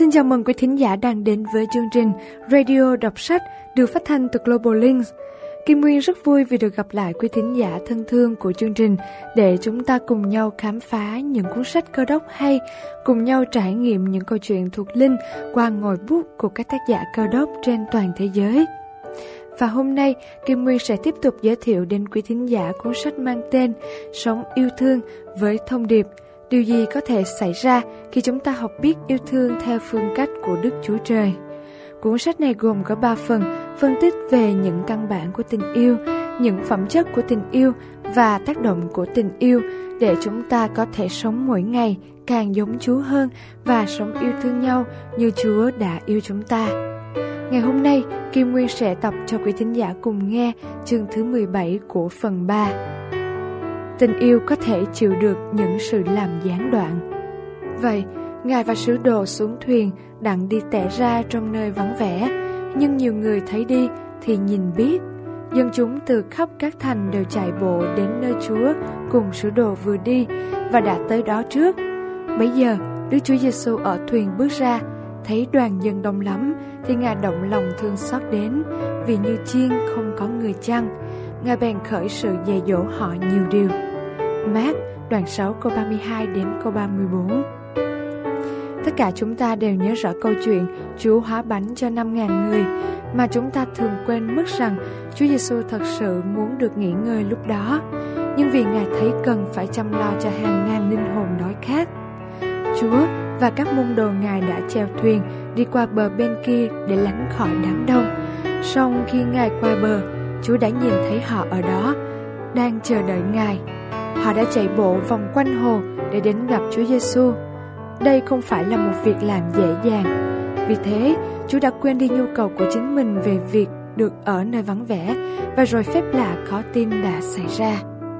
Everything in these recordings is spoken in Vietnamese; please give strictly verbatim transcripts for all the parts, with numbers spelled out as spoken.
Xin chào mừng quý thính giả đang đến với chương trình Radio Đọc Sách được phát thanh từ Global Links. Kim Nguyên rất vui vì được gặp lại quý thính giả thân thương của chương trình để chúng ta cùng nhau khám phá những cuốn sách Cơ Đốc hay, cùng nhau trải nghiệm những câu chuyện thuộc linh qua ngòi bút của các tác giả Cơ Đốc trên toàn thế giới. Và hôm nay, Kim Nguyên sẽ tiếp tục giới thiệu đến quý thính giả cuốn sách mang tên Sống yêu thương với thông điệp điều gì có thể xảy ra khi chúng ta học biết yêu thương theo phương cách của Đức Chúa Trời. Cuốn sách này gồm có ba phần, phân tích về những căn bản của tình yêu, những phẩm chất của tình yêu và tác động của tình yêu để chúng ta có thể sống mỗi ngày càng giống Chúa hơn và sống yêu thương nhau như Chúa đã yêu chúng ta. Ngày hôm nay, Kim Nguyên sẽ đọc cho quý thính giả cùng nghe chương thứ mười bảy của phần ba. Tình yêu có thể chịu được những sự làm gián đoạn. Vậy, Ngài và sứ đồ xuống thuyền đặng đi tẻ ra trong nơi vắng vẻ, nhưng nhiều người thấy đi thì nhìn biết. Dân chúng từ khắp các thành đều chạy bộ đến nơi Chúa cùng sứ đồ vừa đi và đã tới đó trước. Bấy giờ, Đức Chúa Giêsu ở thuyền bước ra, thấy đoàn dân đông lắm thì Ngài động lòng thương xót đến, vì như chiên không có người chăn. Ngài bèn khởi sự dạy dỗ họ nhiều điều. Mác đoạn sáu câu ba mươi hai đến câu ba mươi bốn. Tất cả chúng ta đều nhớ rõ câu chuyện Chúa hóa bánh cho năm ngàn người, mà chúng ta thường quên mất rằng Chúa Giêsu thật sự muốn được nghỉ ngơi lúc đó, nhưng vì Ngài thấy cần phải chăm lo cho hàng ngàn linh hồn đói khát. Chúa và các môn đồ Ngài đã chèo thuyền đi qua bờ bên kia để lánh khỏi đám đông. Song khi Ngài qua bờ, Chúa đã nhìn thấy họ ở đó, đang chờ đợi Ngài. Họ đã chạy bộ vòng quanh hồ để đến gặp Chúa Giêsu. Đây không phải là một việc làm dễ dàng. Vì thế, Chúa đã quên đi nhu cầu của chính mình về việc được ở nơi vắng vẻ, và rồi phép lạ khó tin đã xảy ra.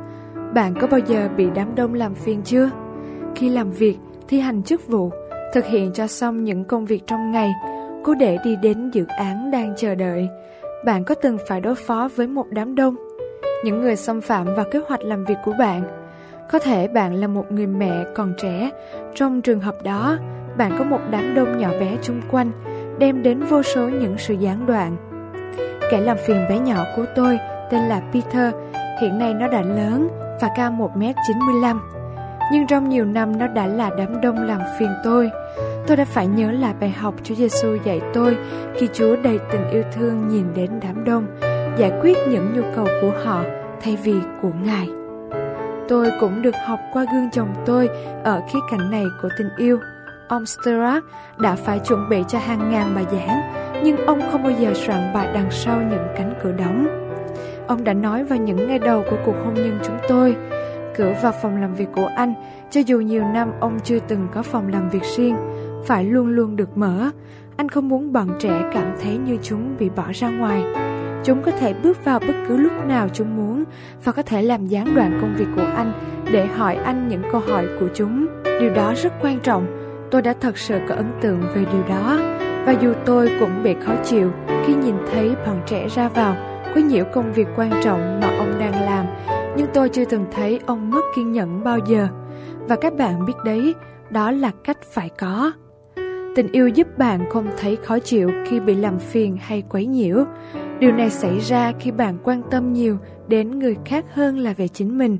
Bạn có bao giờ bị đám đông làm phiền chưa? Khi làm việc, thi hành chức vụ, thực hiện cho xong những công việc trong ngày, cố để đi đến dự án đang chờ đợi, bạn có từng phải đối phó với một đám đông? Những người xâm phạm vào kế hoạch làm việc của bạn. Có thể bạn là một người mẹ còn trẻ. Trong trường hợp đó, bạn có một đám đông nhỏ bé chung quanh, đem đến vô số những sự gián đoạn. Kẻ làm phiền bé nhỏ của tôi tên là Peter. Hiện nay nó đã lớn và cao một mét chín mươi lăm. Nhưng trong nhiều năm nó đã là đám đông làm phiền tôi. Tôi đã phải nhớ lại bài học Chúa Giêsu dạy tôi khi Chúa đầy tình yêu thương nhìn đến đám đông, giải quyết những nhu cầu của họ thay vì của Ngài. Tôi cũng được học qua gương chồng tôi ở khía cạnh này của tình yêu. Ông Stuart đã phải chuẩn bị cho hàng ngàn bài giảng, nhưng ông không bao giờ soạn bài đằng sau những cánh cửa đóng. Ông đã nói vào những ngày đầu của cuộc hôn nhân chúng tôi, cửa vào phòng làm việc của anh, cho dù nhiều năm ông chưa từng có phòng làm việc riêng, phải luôn luôn được mở. Anh không muốn bọn trẻ cảm thấy như chúng bị bỏ ra ngoài. Chúng có thể bước vào bất cứ lúc nào chúng muốn và có thể làm gián đoạn công việc của anh để hỏi anh những câu hỏi của chúng. Điều đó rất quan trọng. Tôi đã thật sự có ấn tượng về điều đó. Và dù tôi cũng bị khó chịu khi nhìn thấy bọn trẻ ra vào quấy nhiễu công việc quan trọng mà ông đang làm, nhưng tôi chưa từng thấy ông mất kiên nhẫn bao giờ. Và các bạn biết đấy, đó là cách phải có. Tình yêu giúp bạn không thấy khó chịu khi bị làm phiền hay quấy nhiễu. Điều này xảy ra khi bạn quan tâm nhiều đến người khác hơn là về chính mình.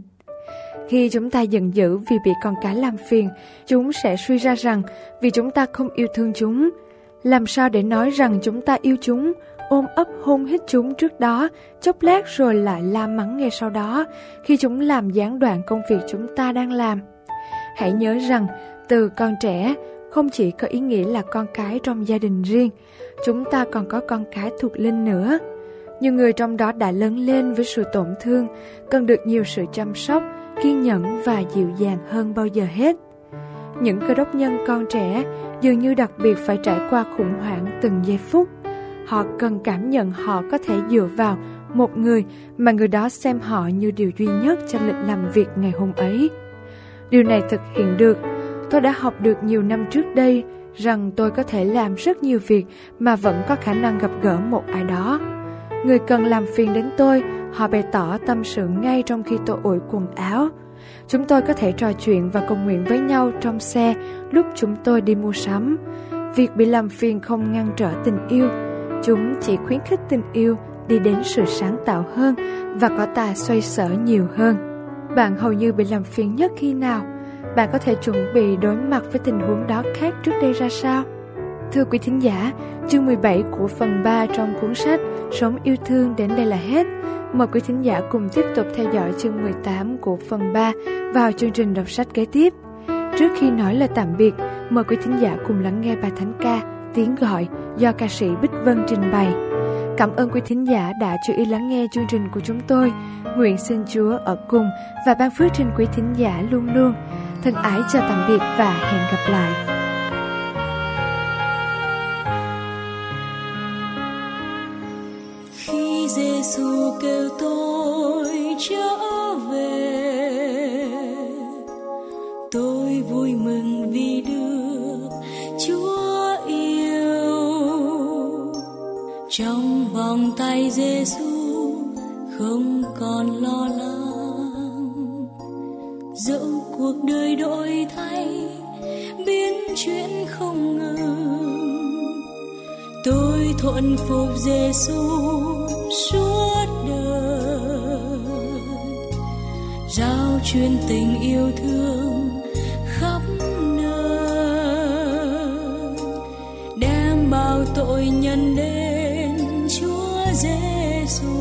Khi chúng ta giận dữ vì bị con cái làm phiền, chúng sẽ suy ra rằng vì chúng ta không yêu thương chúng. Làm sao để nói rằng chúng ta yêu chúng, ôm ấp hôn hít chúng trước đó, chốc lát rồi lại la mắng ngay sau đó khi chúng làm gián đoạn công việc chúng ta đang làm? Hãy nhớ rằng từ con trẻ không chỉ có ý nghĩa là con cái trong gia đình riêng, chúng ta còn có con cái thuộc linh nữa. Nhiều người trong đó đã lớn lên với sự tổn thương, cần được nhiều sự chăm sóc, kiên nhẫn và dịu dàng hơn bao giờ hết. Những cơ đốc nhân con trẻ dường như đặc biệt phải trải qua khủng hoảng từng giây phút. Họ cần cảm nhận họ có thể dựa vào một người mà người đó xem họ như điều duy nhất cho lịch làm việc ngày hôm ấy. Điều này thực hiện được. Tôi đã học được nhiều năm trước đây rằng tôi có thể làm rất nhiều việc mà vẫn có khả năng gặp gỡ một ai đó. Người cần làm phiền đến tôi, họ bày tỏ tâm sự ngay trong khi tôi ủi quần áo. Chúng tôi có thể trò chuyện và cầu nguyện với nhau trong xe lúc chúng tôi đi mua sắm. Việc bị làm phiền không ngăn trở tình yêu, chúng chỉ khuyến khích tình yêu đi đến sự sáng tạo hơn và có tài xoay sở nhiều hơn. Bạn hầu như bị làm phiền nhất khi nào? Bạn có thể chuẩn bị đối mặt với tình huống đó khác trước đây ra sao? Thưa quý thính giả, chương mười bảy của phần ba trong cuốn sách Sống yêu thương đến đây là hết. Mời quý thính giả cùng tiếp tục theo dõi chương mười tám của phần ba vào chương trình đọc sách kế tiếp. Trước khi nói lời tạm biệt, mời quý thính giả cùng lắng nghe bài thánh ca Tiếng Gọi do ca sĩ Bích Vân trình bày. Cảm ơn quý thính giả đã chú ý lắng nghe chương trình của chúng tôi. Nguyện xin Chúa ở cùng và ban phước trên quý thính giả luôn luôn. Thân ái chào tạm biệt và hẹn gặp lại. Khi Giêsu kêu tôi trở về, tôi vui mừng vì được Chúa yêu. Trong vòng tay Giêsu không còn lo lắng, dẫu cuộc đời đổi thay biến chuyển không ngừng, tôi thuận phục Giêsu suốt đời, rao truyền tình yêu thương khắp nơi, đem bao tội nhân đến Chúa Giêsu,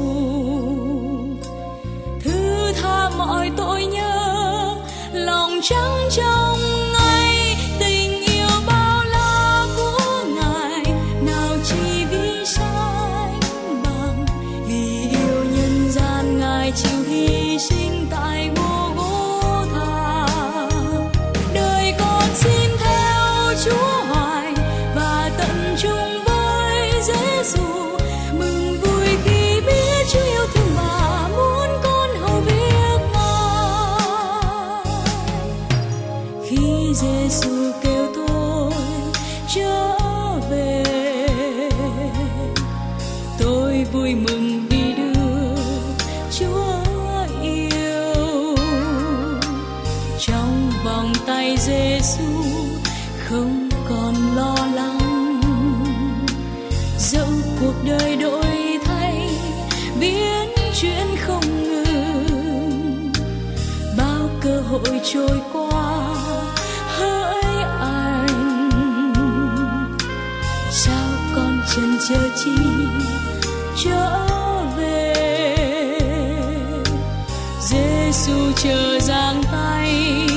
thứ tha mọi tội nhớ, lòng trắng trong ngay tình yêu bao la của Ngài, nào chỉ vì sánh bằng, vì yêu nhân gian Ngài chịu hy sinh tại Gô-gô-tha. Đời con xin theo Chúa hoài và tận chung với Giêsu, mừng vui khi biết Chúa yêu thương và muốn con hầu việc Ngài. Khi Giêsu kêu tôi trở về, tôi vui mừng vì được Chúa yêu. Trong vòng tay Giêsu không còn lo lắng, dẫu cuộc đời đổi thay biến chuyển không ngừng, bao cơ hội trôi qua hỡi anh, sao con chần chờ chi trở về. Giêsu chờ giang tay